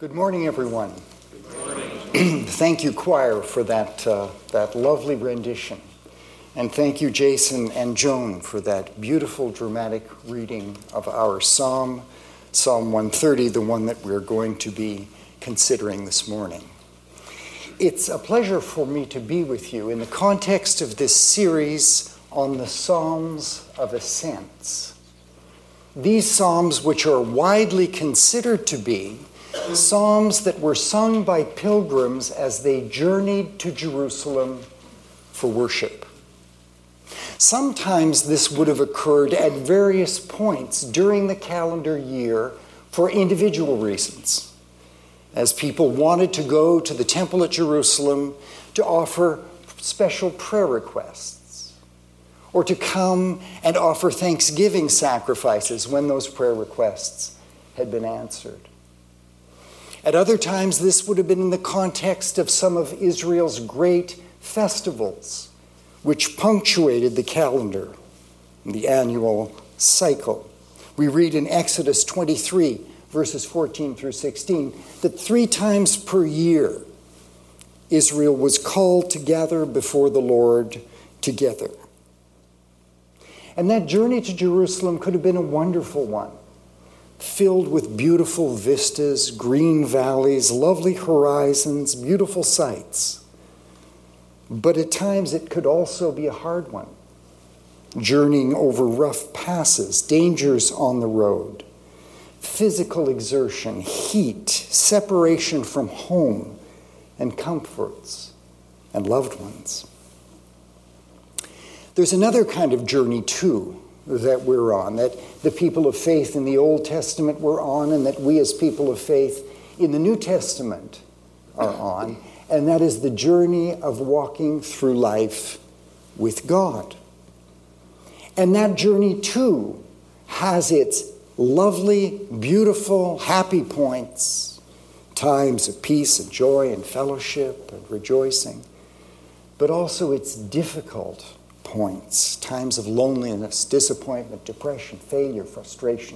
Good morning, everyone. Good morning. Thank you, choir, for that lovely rendition. And thank you, Jason and Joan, for that beautiful, dramatic reading of our psalm, Psalm 130, the one that we're going to be considering this morning. It's a pleasure for me to be with you in the context of this series on the Psalms of Ascents. These psalms, which are widely considered to be psalms that were sung by pilgrims as they journeyed to Jerusalem for worship. Sometimes this would have occurred at various points during the calendar year for individual reasons, as people wanted to go to the temple at Jerusalem to offer special prayer requests, or to come and offer thanksgiving sacrifices when those prayer requests had been answered. At other times, this would have been in the context of some of Israel's great festivals, which punctuated the calendar, the annual cycle. We read in Exodus 23, verses 14 through 16, that 3 times per year, Israel was called to gather before the Lord together. And that journey to Jerusalem could have been a wonderful one, filled with beautiful vistas, green valleys, lovely horizons, beautiful sights. But at times it could also be a hard one, journeying over rough passes, dangers on the road, physical exertion, heat, separation from home and comforts and loved ones. There's another kind of journey, too, that we're on, that the people of faith in the Old Testament were on, and that we as people of faith in the New Testament are on, and that is the journey of walking through life with God. And that journey, too, has its lovely, beautiful, happy points, times of peace and joy and fellowship and rejoicing, but also its difficult points, times of loneliness, disappointment, depression, failure, frustration.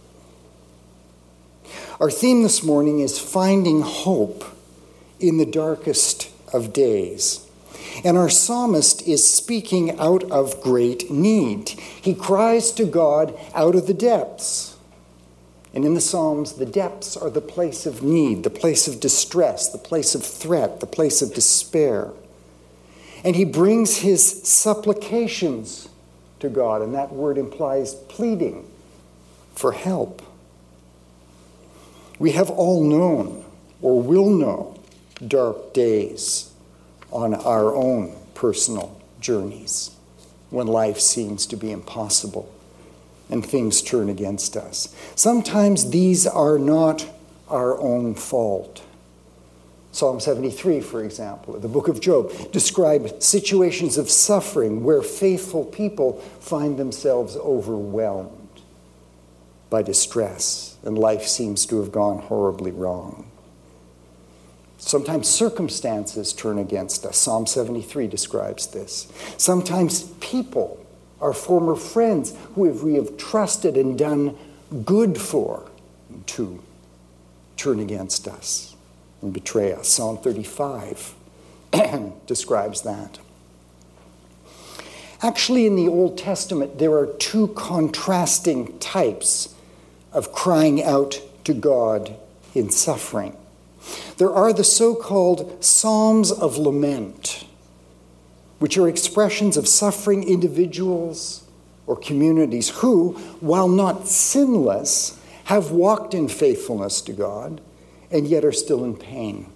Our theme this morning is finding hope in the darkest of days. And our psalmist is speaking out of great need. He cries to God out of the depths. And in the Psalms, the depths are the place of need, the place of distress, the place of threat, the place of despair. And he brings his supplications to God, and that word implies pleading for help. We have all known, or will know, dark days on our own personal journeys when life seems to be impossible and things turn against us. Sometimes these are not our own fault. Psalm 73, for example, or the book of Job, describe situations of suffering where faithful people find themselves overwhelmed by distress, and life seems to have gone horribly wrong. Sometimes circumstances turn against us. Psalm 73 describes this. Sometimes people, our former friends, who we have trusted and done good for, to turn against us and betray us. Psalm 35 describes that. Actually, in the Old Testament, there are 2 contrasting types of crying out to God in suffering. There are the so-called Psalms of Lament, which are expressions of suffering individuals or communities who, while not sinless, have walked in faithfulness to God and yet are still in pain.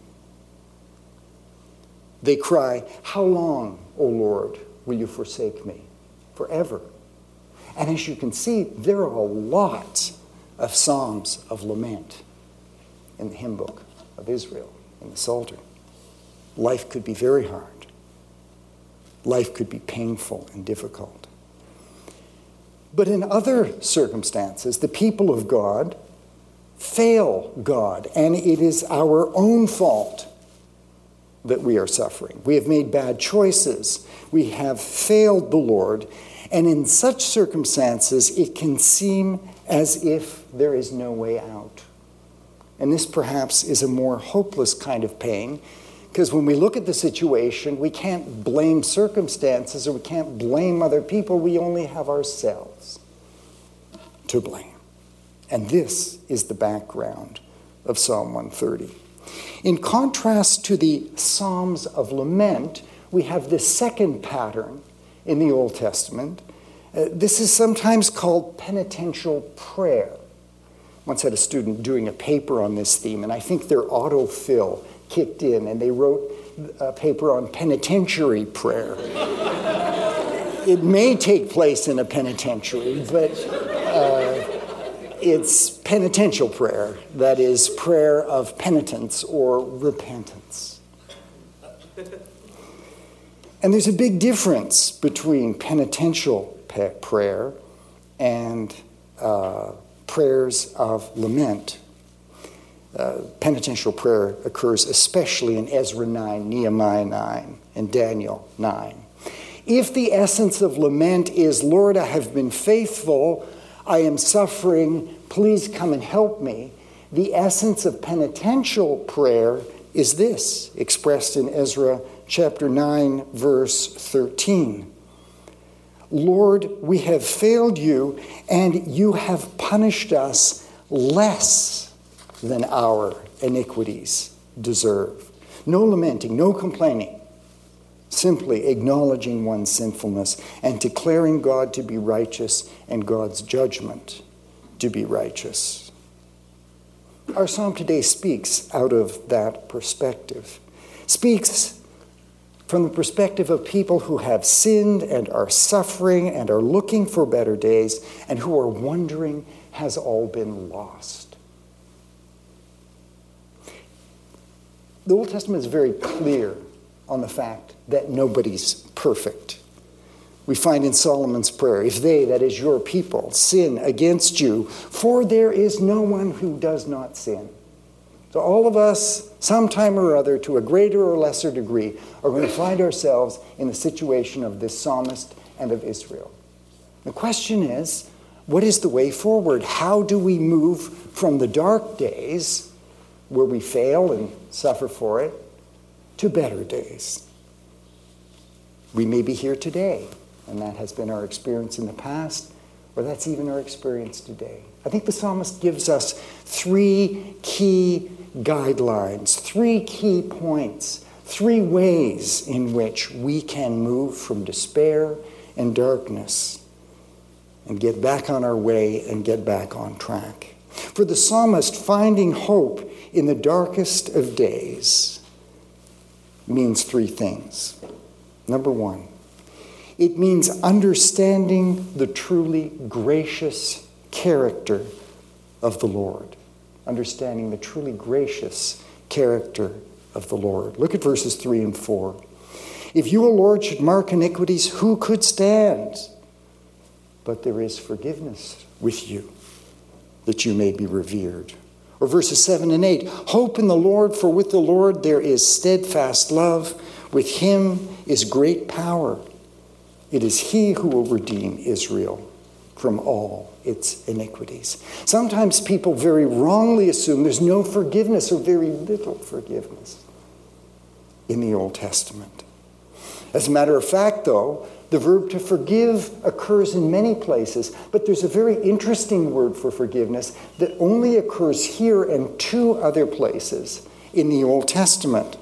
They cry, "How long, O Lord, will you forsake me? Forever." And as you can see, there are a lot of psalms of lament in the hymn book of Israel, in the Psalter. Life could be very hard. Life could be painful and difficult. But in other circumstances, the people of God fail God, and it is our own fault that we are suffering. We have made bad choices. We have failed the Lord, and in such circumstances, it can seem as if there is no way out. And this perhaps is a more hopeless kind of pain, because when we look at the situation, we can't blame circumstances or we can't blame other people. We only have ourselves to blame. And this is the background of Psalm 130. In contrast to the Psalms of Lament, we have this second pattern in the Old Testament. This is sometimes called penitential prayer. Once had a student doing a paper on this theme, and I think their autofill kicked in, and they wrote a paper on penitentiary prayer. It may take place in a penitentiary, but it's penitential prayer. That is prayer of penitence or repentance. And there's a big difference between penitential prayer and prayers of lament. Penitential prayer occurs especially in Ezra 9, Nehemiah 9, and Daniel 9. If the essence of lament is, Lord, I have been faithful, I am suffering, please come and help me, the essence of penitential prayer is this, expressed in Ezra chapter 9, verse 13. Lord, we have failed you, and you have punished us less than our iniquities deserve. No lamenting, no complaining, simply acknowledging one's sinfulness and declaring God to be righteous and God's judgment to be righteous. Our psalm today speaks out of that perspective, speaks from the perspective of people who have sinned and are suffering and are looking for better days and who are wondering, has all been lost? The Old Testament is very clear on the fact that nobody's perfect. We find in Solomon's prayer, if they, that is your people, sin against you, for there is no one who does not sin. So all of us, sometime or other, to a greater or lesser degree, are going to find ourselves in the situation of this psalmist and of Israel. The question is, what is the way forward? How do we move from the dark days where we fail and suffer for it to better days? We may be here today, and that has been our experience in the past, or that's even our experience today. I think the psalmist gives us three key guidelines, three key points, three ways in which we can move from despair and darkness and get back on our way and get back on track. For the psalmist, finding hope in the darkest of days means three things. Number one, it means understanding the truly gracious character of the Lord. Understanding the truly gracious character of the Lord. Look at verses 3 and 4. If you, O Lord, should mark iniquities, who could stand? But there is forgiveness with you, that you may be revered. Or verses 7 and 8. Hope in the Lord, for with the Lord there is steadfast love. With him is great power. It is he who will redeem Israel from all its iniquities. Sometimes people very wrongly assume there's no forgiveness or very little forgiveness in the Old Testament. As a matter of fact, though, the verb to forgive occurs in many places, but there's a very interesting word for forgiveness that only occurs here and two other places in the Old Testament.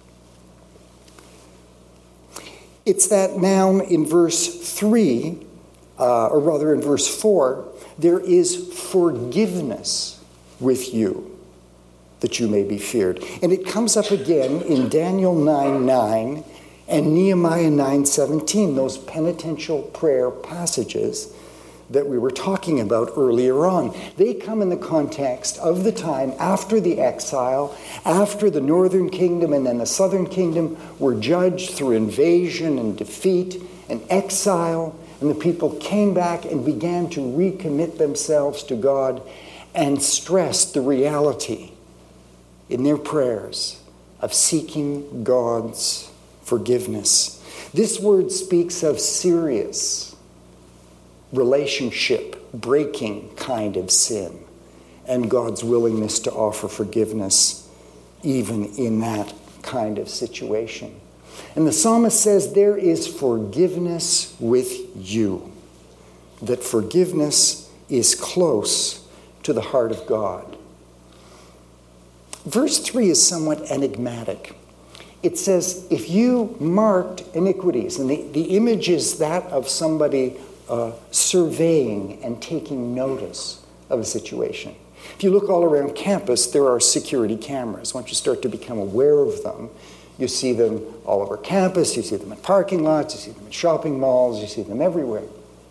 It's that noun in verse 3, or rather in verse 4, there is forgiveness with you, that you may be feared. And it comes up again in Daniel 9:9 and Nehemiah 9:17, those penitential prayer passages that we were talking about earlier on. They come in the context of the time after the exile, after the northern kingdom and then the southern kingdom were judged through invasion and defeat and exile, and the people came back and began to recommit themselves to God and stressed the reality in their prayers of seeking God's forgiveness. This word speaks of serious relationship breaking kind of sin. and God's willingness to offer forgiveness even in that kind of situation. And the psalmist says there is forgiveness with you, that forgiveness is close to the heart of God. Verse 3 is somewhat enigmatic. It says, if you marked iniquities, and the image is that of somebody surveying and taking notice of a situation. If you look all around campus, there are security cameras. Once you start to become aware of them, you see them all over campus, you see them in parking lots, you see them in shopping malls, you see them everywhere.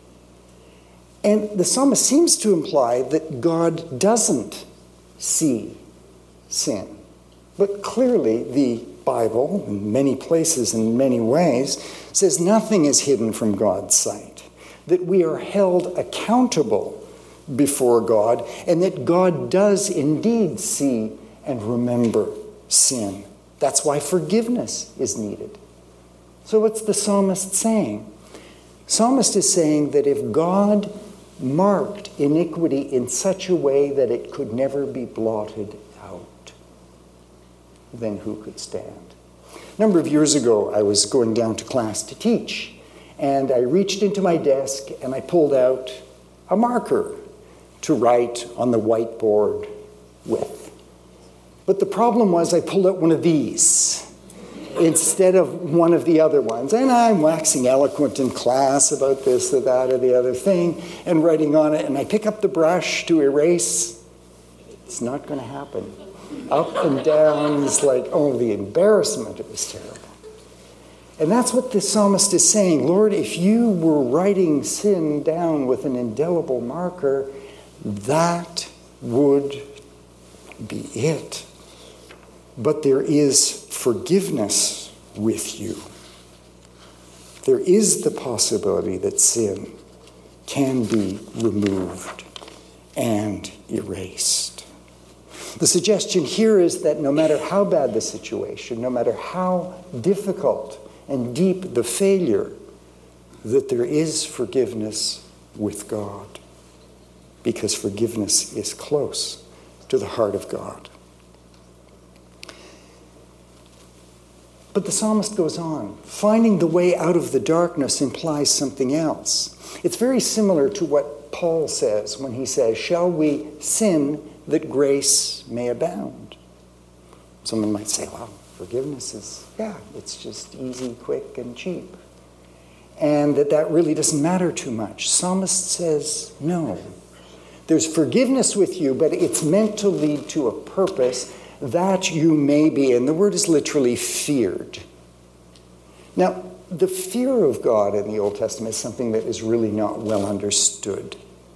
And the psalmist seems to imply that God doesn't see sin. But clearly the Bible, in many places, in many ways, says nothing is hidden from God's sight, that we are held accountable before God, and that God does indeed see and remember sin. That's why forgiveness is needed. So what's the psalmist saying? Psalmist is saying that if God marked iniquity in such a way that it could never be blotted out, then who could stand? A number of years ago, I was going down to class to teach, and I reached into my desk and I pulled out a marker to write on the whiteboard with. But the problem was I pulled out one of these instead of one of the other ones. And I'm waxing eloquent in class about this or that or the other thing and writing on it. And I pick up the brush to erase. It's not going to happen. Up and down is like, oh, the embarrassment. It was terrible. And that's what the psalmist is saying. Lord, if you were writing sin down with an indelible marker, that would be it. But there is forgiveness with you. There is the possibility that sin can be removed and erased. The suggestion here is that no matter how bad the situation, no matter how difficult and deep the failure, that there is forgiveness with God, because forgiveness is close to the heart of God. But the psalmist goes on. Finding the way out of the darkness implies something else. It's very similar to what Paul says when he says, shall we sin that grace may abound? Someone might say, well, forgiveness is, it's just easy, quick, and cheap. And that really doesn't matter too much. Psalmist says, no. There's forgiveness with you, but it's meant to lead to a purpose that you may be, and the word is literally feared. Now, the fear of God in the Old Testament is something that is really not well understood.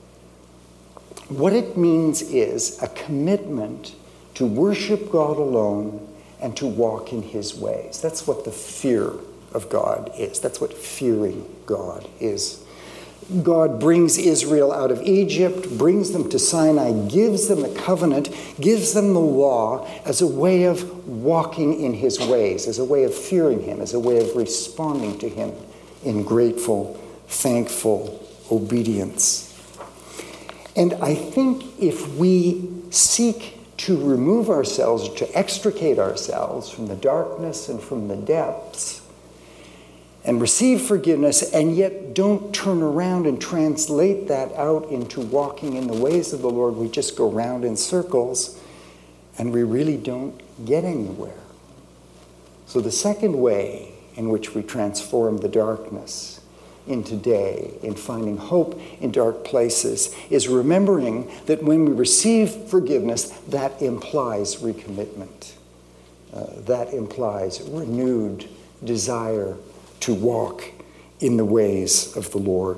What it means is a commitment to worship God alone and to walk in his ways. That's what the fear of God is. That's what fearing God is. God brings Israel out of Egypt, brings them to Sinai, gives them the covenant, gives them the law as a way of walking in his ways, as a way of fearing him, as a way of responding to him in grateful, thankful obedience. And I think if we seek to remove ourselves, to extricate ourselves from the darkness and from the depths, and receive forgiveness, and yet don't turn around and translate that out into walking in the ways of the Lord, we just go round in circles, and we really don't get anywhere. So the second way in which we transform the darkness into day, in finding hope in dark places, is remembering that when we receive forgiveness, that implies recommitment. That implies renewed desire to walk in the ways of the Lord.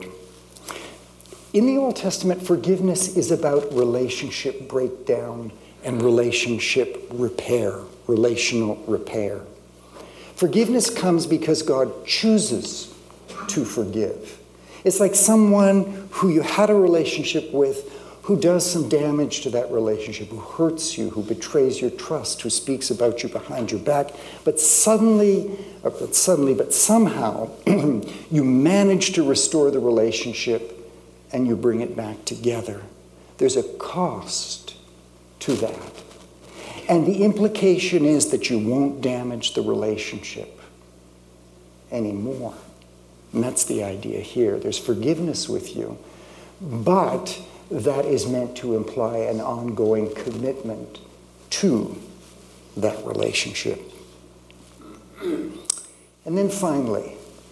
In the Old Testament, forgiveness is about relationship breakdown and relationship repair, relational repair. Forgiveness comes because God chooses to forgive. It's like someone who you had a relationship with who does some damage to that relationship, who hurts you, who betrays your trust, who speaks about you behind your back, but somehow you manage to restore the relationship and you bring it back together. There's a cost to that. And the implication is that you won't damage the relationship anymore. And that's the idea here. There's forgiveness with you, but that is meant to imply an ongoing commitment to that relationship. And then finally,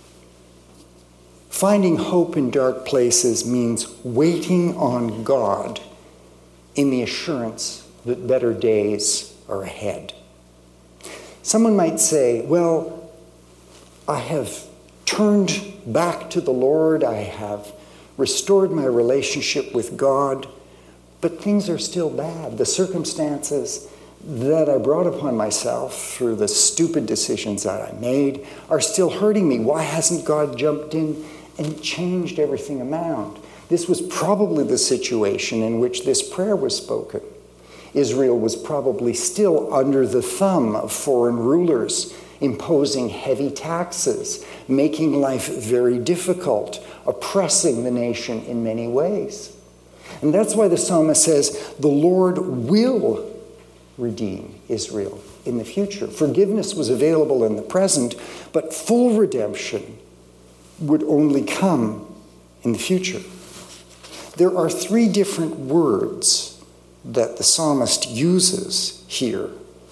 finding hope in dark places means waiting on God in the assurance that better days are ahead. Someone might say, well, I have turned back to the Lord, I have restored my relationship with God, but things are still bad. The circumstances that I brought upon myself through the stupid decisions that I made are still hurting me. Why hasn't God jumped in and changed everything around? This was probably the situation in which this prayer was spoken. Israel was probably still under the thumb of foreign rulers, imposing heavy taxes, making life very difficult, oppressing the nation in many ways. And that's why the psalmist says, the Lord will redeem Israel in the future. Forgiveness was available in the present, but full redemption would only come in the future. There are three different words that the psalmist uses here.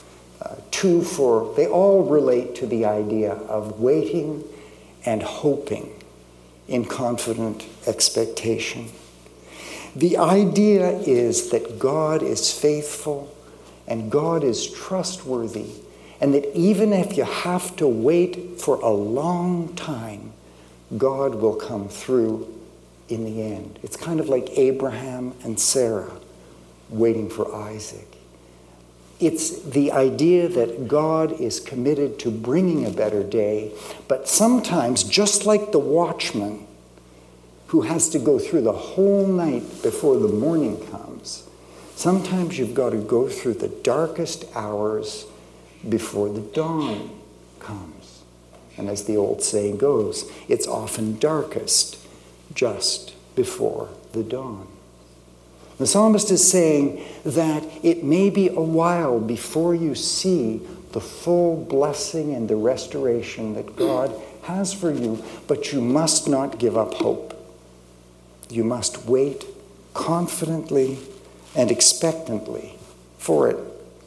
They all relate to the idea of waiting and hoping in confident expectation. The idea is that God is faithful and God is trustworthy, and that even if you have to wait for a long time, God will come through in the end. It's kind of like Abraham and Sarah waiting for Isaac. It's the idea that God is committed to bringing a better day, but sometimes, just like the watchman who has to go through the whole night before the morning comes, sometimes you've got to go through the darkest hours before the dawn comes. And as the old saying goes, it's often darkest just before the dawn. The psalmist is saying that it may be a while before you see the full blessing and the restoration that God has for you, but you must not give up hope. You must wait confidently and expectantly for it.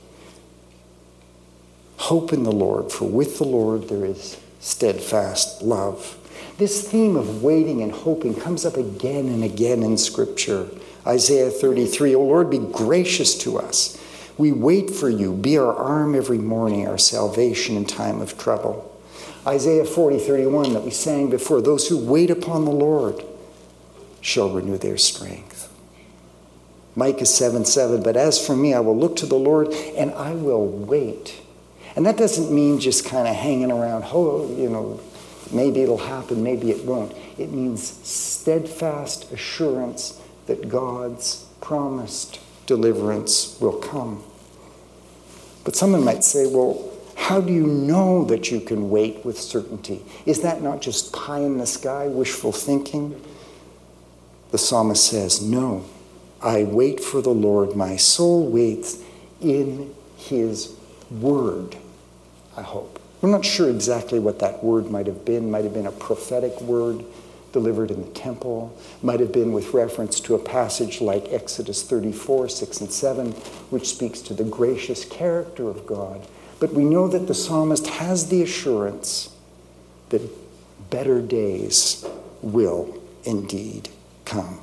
Hope in the Lord, for with the Lord there is steadfast love. This theme of waiting and hoping comes up again and again in Scripture. Isaiah 33, O Lord, be gracious to us. We wait for you. Be our arm every morning, our salvation in time of trouble. Isaiah 40:31 that we sang before, those who wait upon the Lord shall renew their strength. Micah 7:7, but as for me, I will look to the Lord and I will wait. And that doesn't mean just kind of hanging around, maybe it'll happen, maybe it won't. It means steadfast assurance that God's promised deliverance will come. But someone might say, well, how do you know that you can wait with certainty? Is that not just pie in the sky, wishful thinking? The psalmist says, no, I wait for the Lord. My soul waits in his word, I hope. We're not sure exactly what that word might have been. Might have been a prophetic word delivered in the temple. Might have been with reference to a passage like Exodus 34, 6 and 7, which speaks to the gracious character of God. But we know that the psalmist has the assurance that better days will indeed come.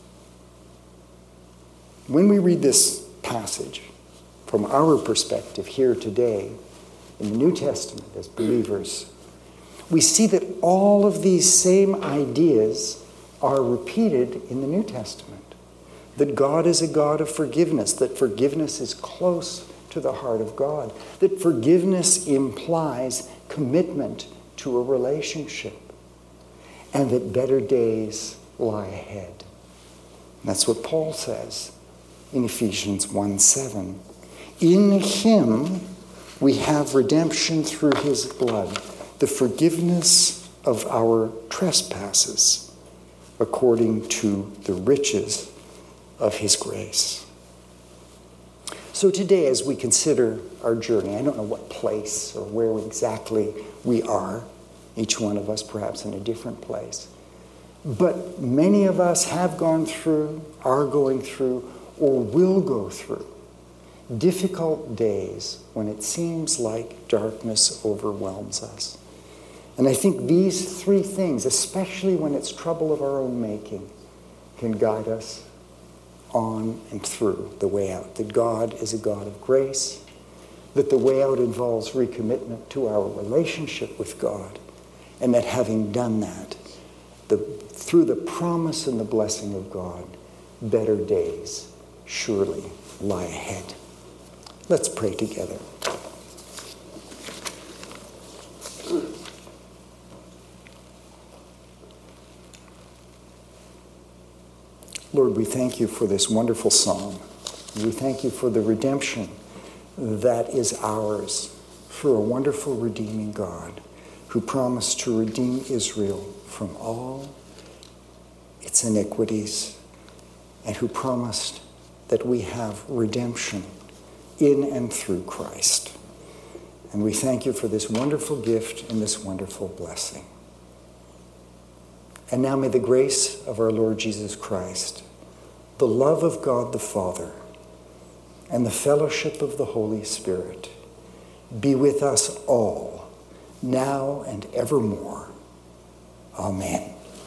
When we read this passage, from our perspective here today, in the New Testament as believers, we see that all of these same ideas are repeated in the New Testament. That God is a God of forgiveness, that forgiveness is close to the heart of God, that forgiveness implies commitment to a relationship, and that better days lie ahead. And that's what Paul says in Ephesians 1:7. In him we have redemption through his blood, the forgiveness of our trespasses, according to the riches of his grace. So today, as we consider our journey, I don't know what place or where exactly we are, each one of us perhaps in a different place, but many of us have gone through, are going through, or will go through difficult days when it seems like darkness overwhelms us. And I think these three things, especially when it's trouble of our own making, can guide us on and through the way out. That God is a God of grace, that the way out involves recommitment to our relationship with God, and that having done that, through the promise and the blessing of God, better days surely lie ahead. Let's pray together. Lord, we thank you for this wonderful psalm. We thank you for the redemption that is ours, for a wonderful redeeming God who promised to redeem Israel from all its iniquities, and who promised that we have redemption in and through Christ. And we thank you for this wonderful gift and this wonderful blessing. And now may the grace of our Lord Jesus Christ, the love of God the Father, and the fellowship of the Holy Spirit be with us all, now and evermore. Amen.